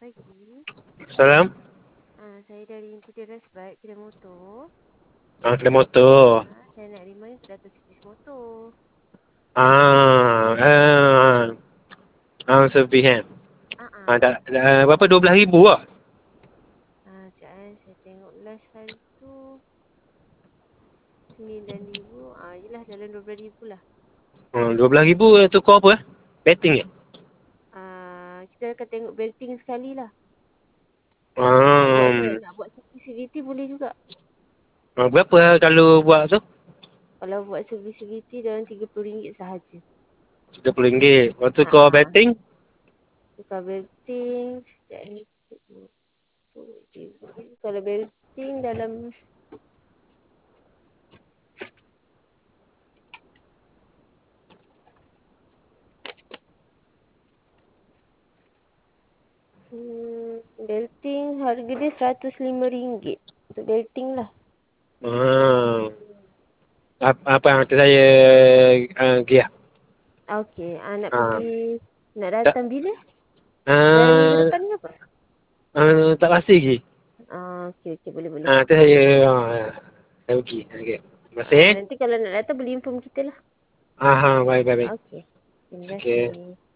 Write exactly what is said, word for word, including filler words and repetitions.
pagi. Salam. Ah, saya dari Imperial Respite, kedai motor. Ah, kedai motor. Ah, saya nak remind data servis motor. Ah, ah, ah, servis kan. Ah, Ah, ah. tak, ah, berapa dua belas ribu lah. Ah, sekejap eh. Saya tengok last hari tu sembilan ribu. Ah, yelah dalam dua belas ribu lah. Ah, dua belas ribu tu kau apa eh? Betting eh? Ah, kita akan tengok belting sekali lah. Kalau Ah, nak, nak buat service-service boleh juga. ah, berapa kalau buat tu? Kalau buat service-service dalam tiga puluh ringgit sahaja. tiga puluh ringgit. Lepas tu Ah, kau ah. betting? Tukar belting. Sekejap ni. Kalau belting dalam Hmm, belting harga dia seratus lima ringgit. Untuk belting lah. Ah, apa, apa yang kata saya uh, Gia? Okey, ah, nak Ah, pergi, nak tak, datang bila? Dalam minggu ah, depan ke apa? ah, tak pasti lagi. Ah, okey, okey, boleh, boleh. Ah, tu saya, ah, saya pergi. Okay. Terima kasih. Ah, Eh. nanti kalau nak datang boleh inform kita lah. Ah, ah, baik, baik, baik. Okey, terima Okay. kasih.